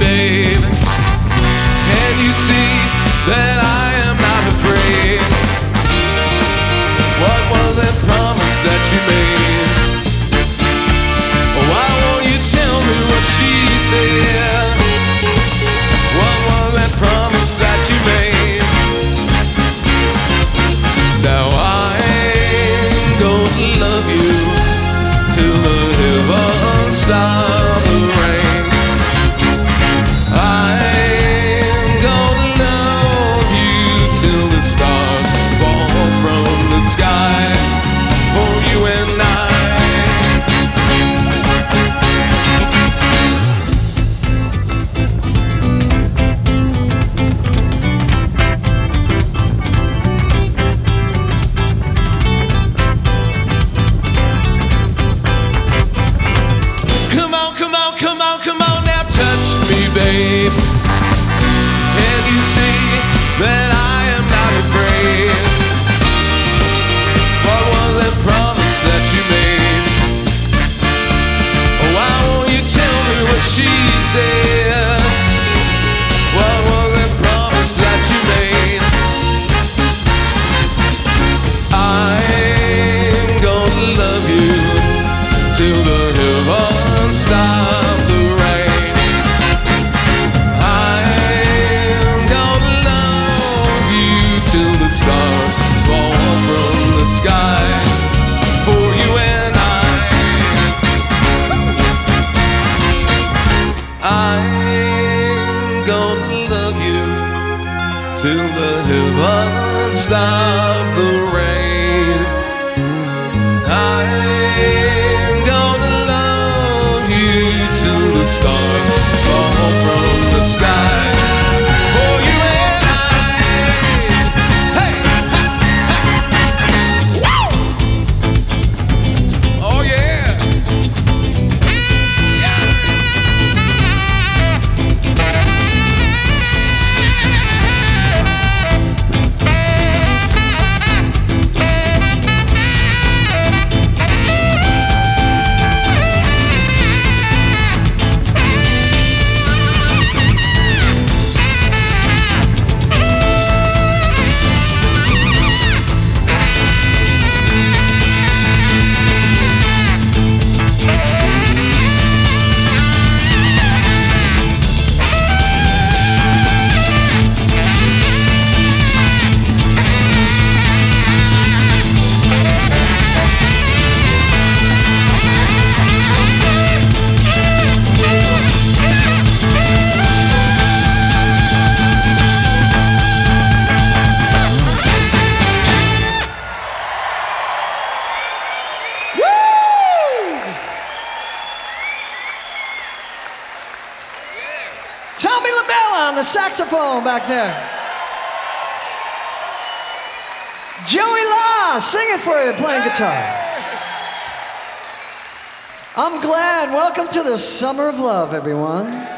babe. Can you see that I am not afraid? What was that promise that you made? Why won't you tell me what she said? What was that promise that you made? Now I'm gonna love you till the heavens stop the rain. I'm gonna love you till the stars fall from the sky for you and I. Babe, can you see that I am not afraid? What was that promise that you made? Why won't you tell me what she said? What was that promise that you made? I'm gonna love you till the heavens stop the rain. Till the stars fall from the sky for you and I'm gonna love you till the heavens stop the rain. I'm gonna love you till the stars fall from the sky. Tommy LaBella on the saxophone back there. Joey Law singing for you, playing guitar. I'm Glenn. Welcome to the Summer of Love, everyone.